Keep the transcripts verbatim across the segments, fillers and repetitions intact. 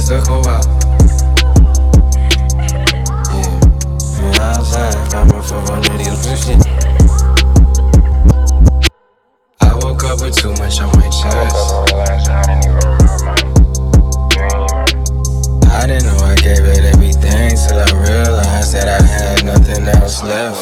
just took a while. Yeah, been outside, got my phone on these new shit. I woke up with too much on my chest. I woke up and realized I didn't even remember mine. You ain't even. I didn't know I gave it everything till I realized that I had nothing else left.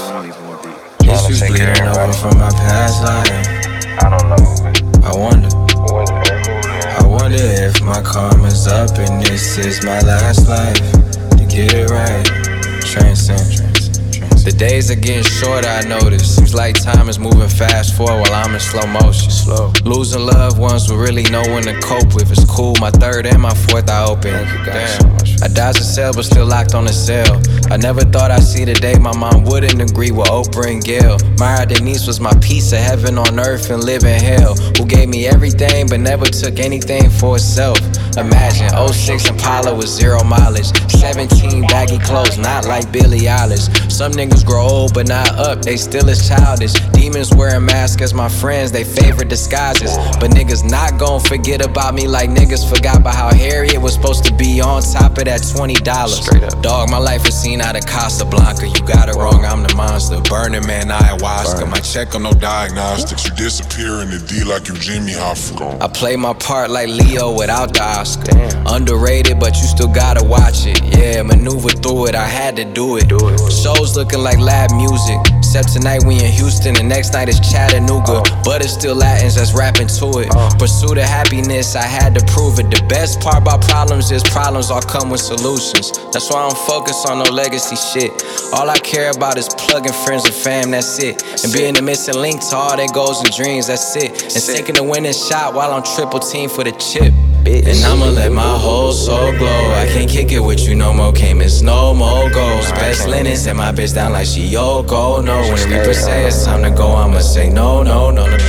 Issues bleeding over from my past life. I don't know. I wonder, Was it who? I wonder if my karma's up and this is my last life. To get it right, transcend. The days are getting shorter, I notice. Seems like time is moving fast forward while I'm in slow motion. Slow. Losing loved ones with really know when to cope with. It's cool, my third and my fourth I open. Damn. I dodged a cell but still locked on the cell. I never thought I'd see the day my mom wouldn't agree with Oprah and Gail. Maya Denise was my piece of heaven on earth and live in hell. Who gave me everything but never took anything for itself. Imagine oh six Impala with zero mileage, seventeen baggy clothes, not like Billie Eilish. Some niggas grow old but not up, they still is childish. Demons wearing masks as my friends, they favorite disguises. But niggas not gon' forget about me like niggas forgot about how Harriet was supposed to be on top of that twenty dollars. Straight up. Dog, my life is seen out of Casablanca. You got it wrong, I'm the monster. Burning Man, ayahuasca. Burn. My check on no diagnostics. You disappear in the D like you Jimmy Hoffa. I play my part like Leo without the Oscar. Damn. Underrated, but you still gotta watch it. Yeah, maneuver through it, I had to do it. Do it. Shows looking like lab music. Except tonight we in Houston, the next night is Chattanooga. Oh. But it's still Latins that's rapping to it. Oh. Pursuit of happiness, I had to prove it. The best part about problems is problems all come with solutions. That's why I don't focus on no legacy shit. All I care about is plugging friends and fam, that's it. And being the missing link to all their goals and dreams, that's it. And taking the winning shot while I'm triple team for the chip. And I'ma let my whole soul glow. I can't kick it with you no more, can't miss no more goals. Best linen, set my bitch down like she Yoko. No, when the Reaper say it's time to go, I'ma say no, no, no, no.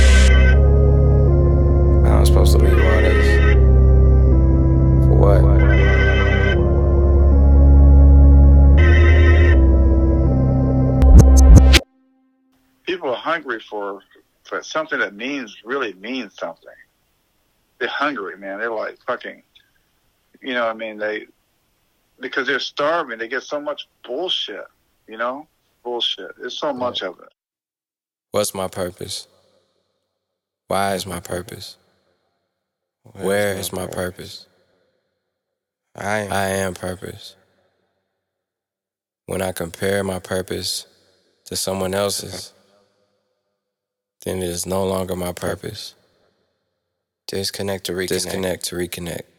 I was supposed to leave all this. For what? People are hungry for, for something that means, really means something. They're hungry, man. They're like fucking, you know what I mean? They, because they're starving, they get so much bullshit, you know? Bullshit. There's so much of it. What's my purpose? Why is my purpose? Where is my purpose? I am, I am purpose. When I compare my purpose to someone else's, then it is no longer my purpose. Disconnect to reconnect. Disconnect to reconnect.